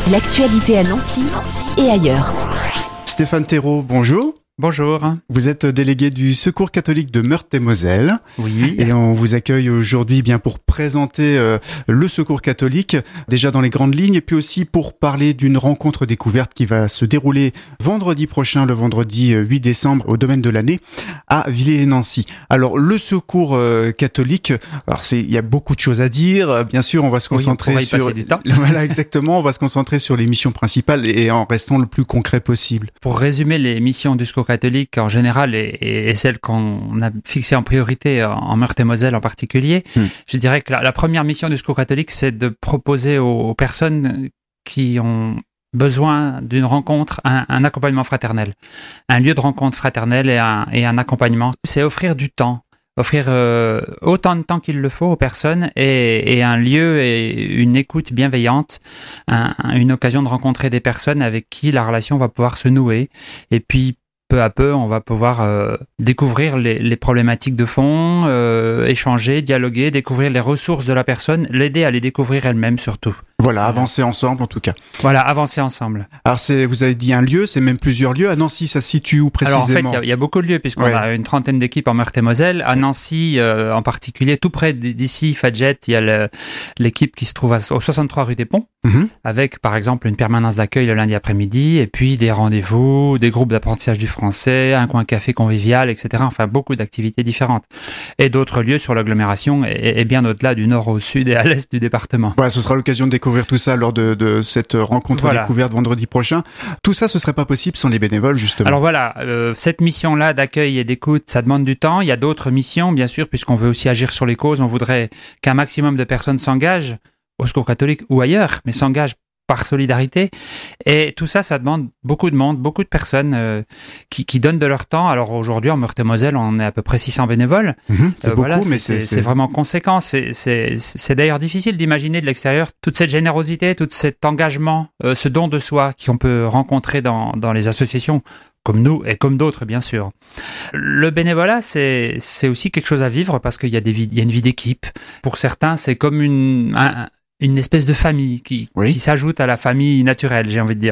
L'actualité à Nancy et ailleurs. Stéphane Thérault, bonjour. Bonjour. Vous êtes délégué du Secours catholique de Meurthe-et-Moselle. Oui. Et on vous accueille aujourd'hui bien pour présenter le Secours catholique, déjà dans les grandes lignes, et puis aussi pour parler d'une rencontre découverte qui va se dérouler vendredi prochain, le vendredi 8 décembre, au domaine de l'année, à Villers-et-Nancy. Alors, le Secours catholique, alors il y a beaucoup de choses à dire. Bien sûr, on va se concentrer sur... passer du temps. Voilà, exactement. On va se concentrer sur les missions principales et en restant le plus concret possible. Pour résumer les missions du Secours catholique en général et celles qu'on a fixées en priorité en Meurthe-et-Moselle en particulier, je dirais que la première mission du Secours catholique, c'est de proposer aux personnes qui ont besoin d'une rencontre, un accompagnement fraternel, un lieu de rencontre fraternelle et un accompagnement. C'est offrir du temps. Offrir autant de temps qu'il le faut aux personnes et un lieu et une écoute bienveillante, une occasion de rencontrer des personnes avec qui la relation va pouvoir se nouer. Et puis, peu à peu, on va pouvoir découvrir les problématiques de fond, échanger, dialoguer, découvrir les ressources de la personne, l'aider à les découvrir elle-même surtout. Voilà, avancer ensemble en tout cas. Voilà, avancer ensemble. Alors vous avez dit un lieu, c'est même plusieurs lieux. À Nancy, ça se situe où précisément? Alors en fait, il y a beaucoup de lieux puisqu'on a une trentaine d'équipes en Meurthe-et-Moselle. À Nancy, en particulier, tout près d'ici, Fadjet, il y a l'équipe qui se trouve au 63 rue des Ponts, avec par exemple une permanence d'accueil le lundi après-midi, et puis des rendez-vous, des groupes d'apprentissage du français, un coin café convivial, etc. Enfin, beaucoup d'activités différentes. Et d'autres lieux sur l'agglomération et bien au-delà du nord au sud et à l'est du département. Voilà, ce sera l'occasion de découvrir tout ça lors de cette rencontre découverte vendredi prochain. Tout ça, ce serait pas possible sans les bénévoles, justement. Alors voilà, cette mission-là d'accueil et d'écoute, ça demande du temps. Il y a d'autres missions, bien sûr, puisqu'on veut aussi agir sur les causes. On voudrait qu'un maximum de personnes s'engagent au Secours catholique ou ailleurs, mais s'engagent par solidarité. Et tout ça, ça demande beaucoup de monde, beaucoup de personnes qui donnent de leur temps. Alors aujourd'hui, en Meurthe-et-Moselle, on est à peu près 600 bénévoles. C'est beaucoup, mais c'est vraiment conséquent. C'est d'ailleurs difficile d'imaginer de l'extérieur toute cette générosité, tout cet engagement, ce don de soi qu'on peut rencontrer dans les associations comme nous et comme d'autres, bien sûr. Le bénévolat, c'est aussi quelque chose à vivre parce qu'il y a une vie d'équipe. Pour certains, c'est comme une espèce de famille qui s'ajoute à la famille naturelle, j'ai envie de dire.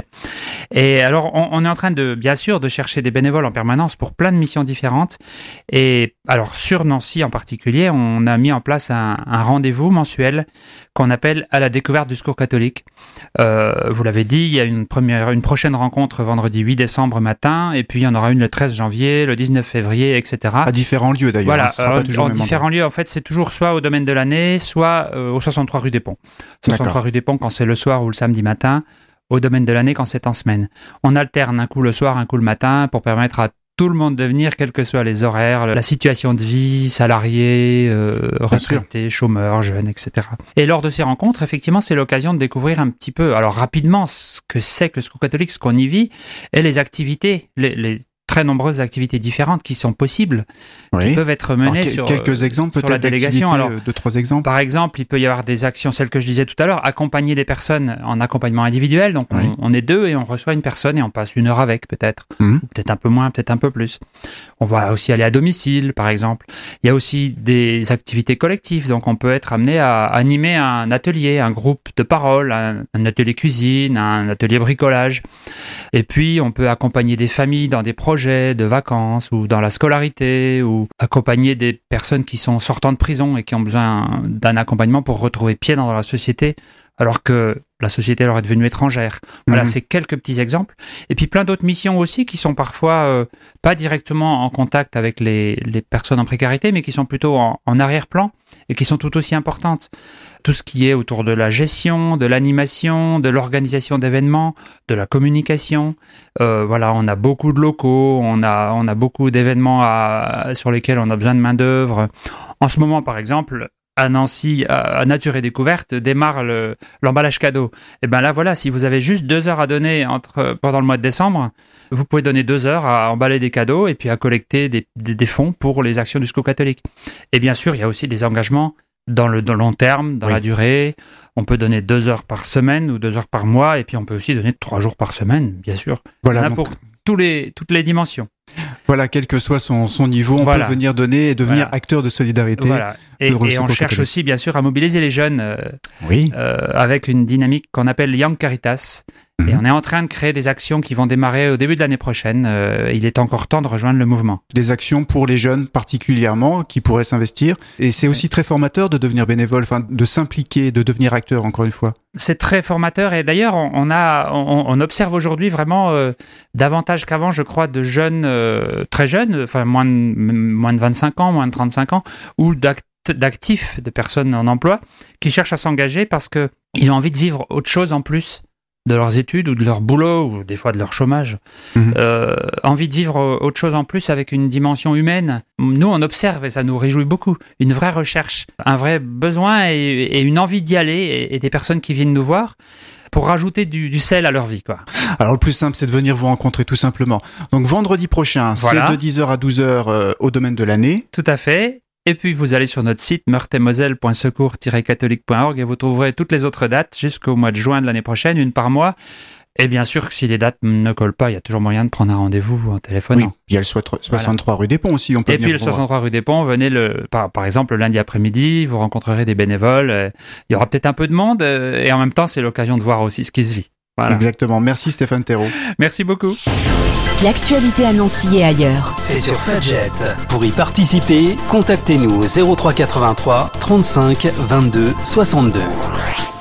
Et alors, on est en train bien sûr, de chercher des bénévoles en permanence pour plein de missions différentes. Et alors, sur Nancy en particulier, on a mis en place un rendez-vous mensuel qu'on appelle à la découverte du Secours catholique. Vous l'avez dit, il y a une prochaine rencontre vendredi 8 décembre matin, et puis il y en aura une le 13 janvier, le 19 février, etc. À différents lieux d'ailleurs. Voilà, en différents lieux, en fait, c'est toujours soit au domaine de l'année, soit au 63 rue des Ponts. 63 rue des Ponts quand c'est le soir ou le samedi matin, au domaine de l'année quand c'est en semaine. On alterne un coup le soir, un coup le matin pour permettre à tout le monde de venir, quels que soient les horaires, la situation de vie, salariés, retraités, chômeurs, jeunes, etc. Et lors de ces rencontres, effectivement, c'est l'occasion de découvrir un petit peu, alors rapidement, ce que c'est que le Secours catholique, ce qu'on y vit, et les activités, les très nombreuses activités différentes qui sont possibles, qui peuvent être menées sur quelques exemples sur la délégation. Alors, 2-3 exemples. Par exemple, il peut y avoir des actions, celles que je disais tout à l'heure, accompagner des personnes en accompagnement individuel. Donc, on est deux et on reçoit une personne et on passe 1 heure avec, peut-être. Ou peut-être un peu moins, peut-être un peu plus. On va aussi aller à domicile, par exemple. Il y a aussi des activités collectives. Donc, on peut être amené à animer un atelier, un groupe de parole, un atelier cuisine, un atelier bricolage. Et puis, on peut accompagner des familles dans des projets de vacances ou dans la scolarité ou accompagner des personnes qui sont sortant de prison et qui ont besoin d'un accompagnement pour retrouver pied dans la société alors que la société leur est devenue étrangère. Voilà, c'est quelques petits exemples. Et puis plein d'autres missions aussi qui sont parfois pas directement en contact avec les personnes en précarité, mais qui sont plutôt en arrière-plan et qui sont tout aussi importantes. Tout ce qui est autour de la gestion, de l'animation, de l'organisation d'événements, de la communication. Voilà, on a beaucoup de locaux, on a beaucoup d'événements sur lesquels on a besoin de main-d'œuvre. En ce moment, par exemple, à Nancy, à Nature et Découverte, démarre l'emballage cadeau. Et ben là, voilà, si vous avez juste 2 heures à donner pendant le mois de décembre, vous pouvez donner 2 heures à emballer des cadeaux et puis à collecter des fonds pour les actions du Secours catholique. Et bien sûr, il y a aussi des engagements dans le long terme, dans la durée. On peut donner 2 heures par semaine ou 2 heures par mois, et puis on peut aussi donner 3 jours par semaine, bien sûr. Voilà, pour toutes les dimensions. Voilà, quel que soit son niveau, on peut venir donner et devenir acteur de solidarité. Voilà. Et on cherche aussi, bien sûr, à mobiliser les jeunes avec une dynamique qu'on appelle Young Caritas. Et on est en train de créer des actions qui vont démarrer au début de l'année prochaine. Il est encore temps de rejoindre le mouvement. Des actions pour les jeunes particulièrement qui pourraient s'investir. Et c'est aussi très formateur de devenir bénévole, de s'impliquer, de devenir acteur, encore une fois. C'est très formateur. Et d'ailleurs, on observe aujourd'hui vraiment davantage qu'avant, je crois, de jeunes, très jeunes, enfin moins de 25 ans, moins de 35 ans, ou d'actifs, de personnes en emploi, qui cherchent à s'engager parce qu'ils ont envie de vivre autre chose en plus de leurs études ou de leur boulot ou des fois de leur chômage, envie de vivre autre chose en plus avec une dimension humaine. Nous, on observe et ça nous réjouit beaucoup. Une vraie recherche, un vrai besoin et une envie d'y aller et des personnes qui viennent nous voir pour rajouter du sel à leur vie, quoi. Alors, le plus simple, c'est de venir vous rencontrer tout simplement. Donc, vendredi prochain, c'est de 10h à 12h au domaine de l'année. Tout à fait. Et puis, vous allez sur notre site meurthe-et-moselle.secours-catholique.org et vous trouverez toutes les autres dates jusqu'au mois de juin de l'année prochaine, une par mois. Et bien sûr, si les dates ne collent pas, il y a toujours moyen de prendre un rendez-vous en téléphonant. Oui, il y a le 63 rue des Ponts aussi. On peut et puis le 63 rue des Ponts, venez par exemple le lundi après-midi, vous rencontrerez des bénévoles. Il y aura peut-être un peu de monde et en même temps, c'est l'occasion de voir aussi ce qui se vit. Voilà. Exactement. Merci Stéphane Thérault. Merci beaucoup. L'actualité à Nancy et ailleurs. C'est sur Fudget. Pour y participer, contactez-nous au 03 83 35 22 62.